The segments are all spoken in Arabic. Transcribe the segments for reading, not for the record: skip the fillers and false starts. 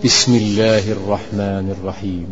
بسم الله الرحمن الرحيم.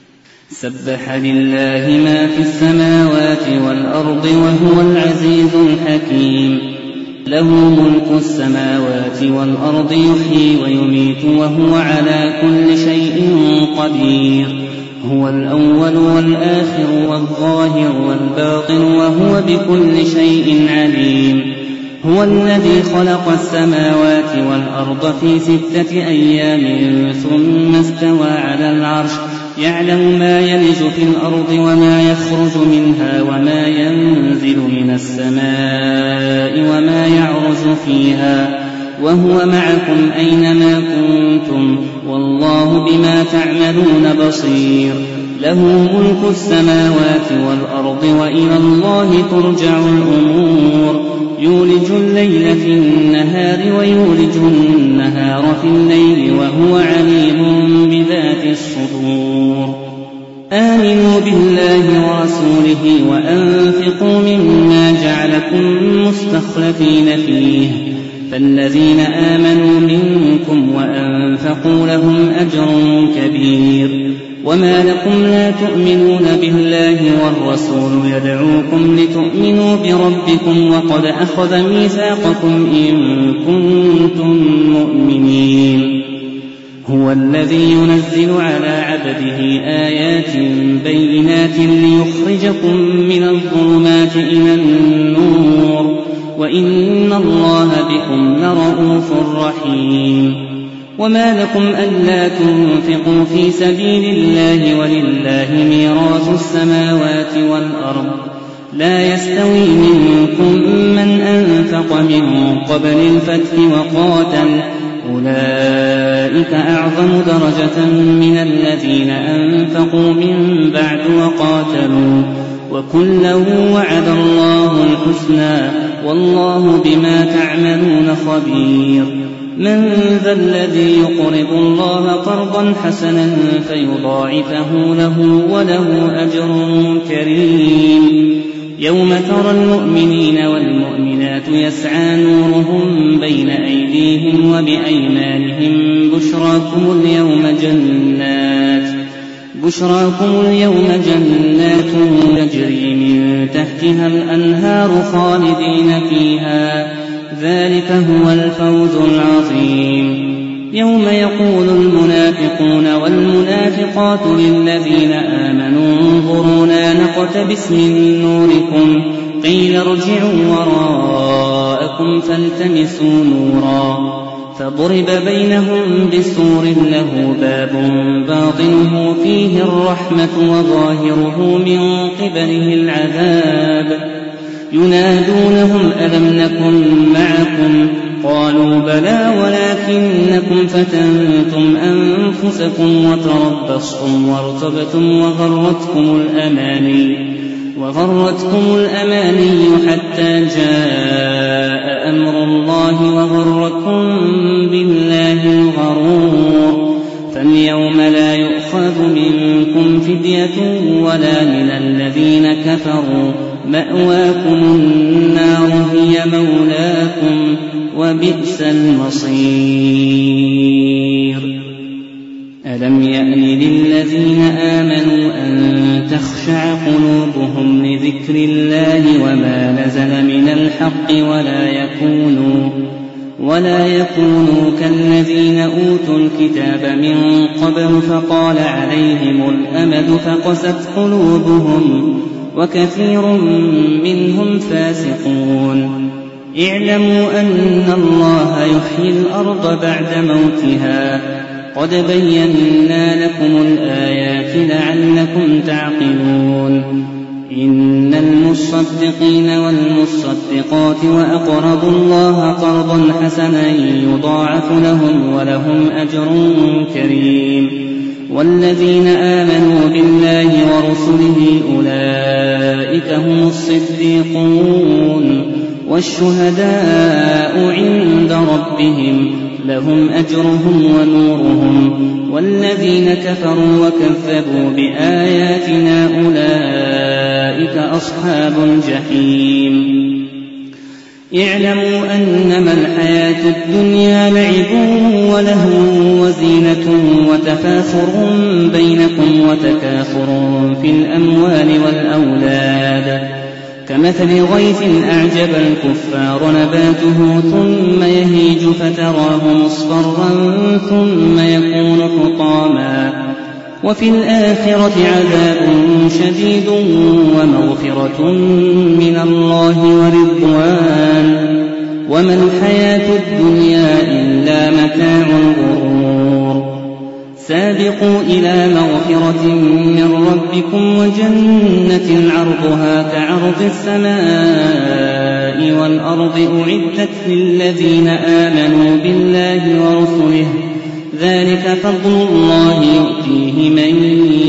سبح لله ما في السماوات والأرض وهو العزيز الحكيم. له ملك السماوات والأرض يحيي ويميت وهو على كل شيء قدير. هو الأول والآخر والظاهر والباطن وهو بكل شيء عليم. هو الذي خلق السماوات والأرض في 6 أيام ثم استوى على العرش يعلم ما يلج في الأرض وما يخرج منها وما ينزل من السماء وما يعرج فيها وهو معكم أينما كنتم والله بما تعملون بصير. له ملك السماوات والأرض وإلى الله ترجع الأمور. يولج الليل في النهار ويولج النهار في الليل وهو عليم بذات الصدور. آمنوا بالله ورسوله وأنفقوا مما جعلكم مستخلفين فيه فالذين آمنوا منكم وأنفقوا لهم أجر كبير. وما لكم لا تؤمنون بالله والرسول يدعوكم لتؤمنوا بربكم وقد أخذ ميثاقكم إن كنتم مؤمنين. هو الذي ينزل على عبده آيات بينات ليخرجكم من الظلمات إلى النور وإن الله بكم لرءوف رحيم. وما لكم ألا تنفقوا في سبيل الله ولله ميراث السماوات والأرض لا يستوي منكم من أنفق من قبل الفتح وقاتل أولئك أعظم درجة من الذين أنفقوا من بعد وقاتلوا وكلا وعد الله الحسنى والله بما تعملون خبير. من ذا الذي يقرض الله قرضا حسنا فيضاعفه له وله أجر كريم. يوم ترى المؤمنين والمؤمنات يسعى نورهم بين أيديهم وبأيمانهم بشراكم اليوم جنات تجري من تحتها الأنهار خالدين فيها ذلك هو الفوز العظيم. يوم يقول المنافقون والمنافقات للذين آمنوا انظرونا نقتبس من نوركم قيل ارجعوا وراءكم فالتمسوا نورا فضرب بينهم بسور له باب باطنه فيه الرحمة وظاهره من قبله العذاب. ينادونهم ألم نكن معكم قالوا بلى ولكنكم فتنتم أنفسكم وتربصتم وارتبتم وغرتكم الأماني حتى جاء أمر الله وغركم بالله الغرور. فاليوم لا يؤخذ منكم فدية ولا من الذين كفروا مأواكم النار هي مولاكم وبئس المصير. ألم يأن للذين آمنوا أن تخشع قلوبهم لذكر الله وما نزل من الحق ولا يكونوا كالذين أوتوا الكتاب من قبل فطال عليهم الأمد فقست قلوبهم وكثير منهم فاسقون. اعلموا أن الله يحيي الأرض بعد موتها قد بينا لكم الآيات لعلكم تعقلون. إن المصدقين والمصدقات وأقرضوا الله قرضا حسنا يضاعف لهم ولهم أجر كريم. والذين آمنوا بالله ورسله أولئك هم الصديقون والشهداء عند ربهم لهم أجرهم ونورهم. والذين كفروا وكذبوا بآياتنا أولئك أصحاب الجحيم. اعلموا أنما الحياة الدنيا لعب ولهو وزينة وتفاخر بينكم وتكاثر في الأموال والأولاد كمثل غيث أعجب الكفار نباته ثم يهيج فتراه مصفرا ثم يكون حطاما وفي الآخرة عذاب شديد ومغفرة من الله ورضوان وما الحياة الدنيا إلا متاع الغرور سابقوا إلى مغفرة من ربكم وجنة عرضها كعرض السماء والأرض أعدت للذين آمنوا بالله ورسله ذلك فضل الله يؤتيه من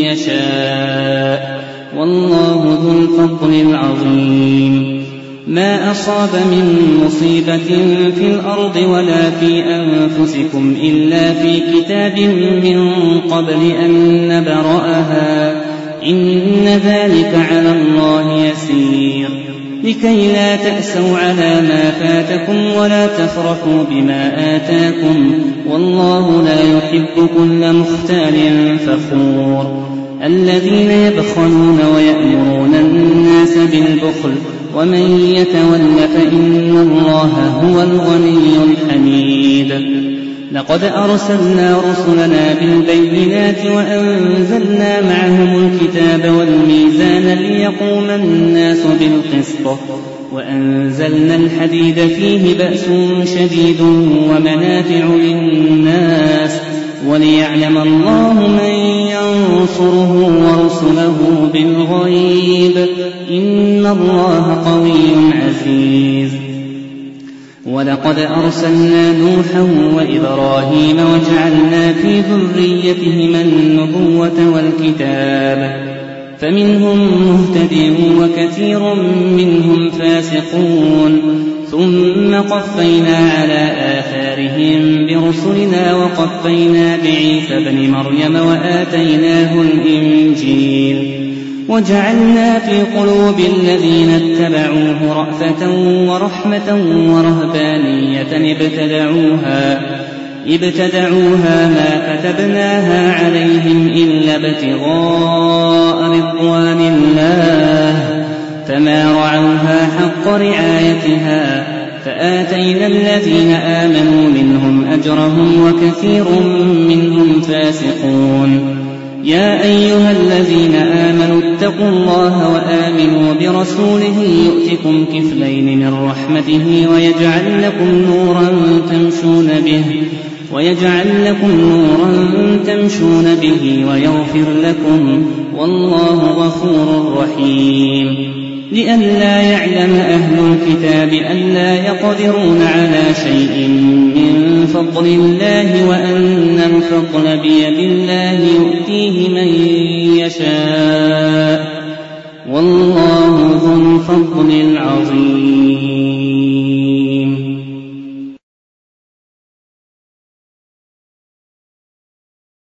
يشاء والله ذو الفضل العظيم ما أصاب من مصيبة في الأرض ولا في أنفسكم إلا في كتاب من قبل أن نبرأها إن ذلك على الله يسير لكي لا تأسوا على ما فاتكم ولا تفرحوا بما آتاكم والله لا يحب كل مختال فخور الذين يبخلون ويأمرون الناس بالبخل ومن يتول فإن الله هو الغني الحميد لقد أرسلنا رسلنا بالبينات وأنزلنا معهم الكتاب والميزان ليقوم الناس بالقسط وأنزلنا الحديد فيه بأس شديد ومنافع للناس وليعلم الله من ينصره ورسله بالغيب إن الله قوي عزيز ولقد أرسلنا نوحا وإبراهيم وجعلنا في ذريتهما النبوة والكتاب فمنهم مهتد وكثير منهم فاسقون ثم قفينا على آثارهم برسلنا وقفينا بعيسى ابن مريم وآتيناه الإنجيل وجعلنا في قلوب الذين اتبعوه رأفة ورحمة ورهبانية ابتدعوها ما كتبناها عليهم إلا ابتغاء رضوان الله فما رعوها حق رعايتها فآتينا الذين آمنوا منهم أجرهم وكثير منهم فاسقون يا أيها الذين آمنوا اتقوا الله وآمنوا برسوله يؤتكم كفلين من رحمته ويجعل لكم نورا تمشون به ويغفر لكم والله غفور رحيم لئلا يعلم أهل الكتاب ألا يقدرون على شيء من فضل الله وأن الفضل بيد الله يؤتيه من يشاء والله ذو الفضل العظيم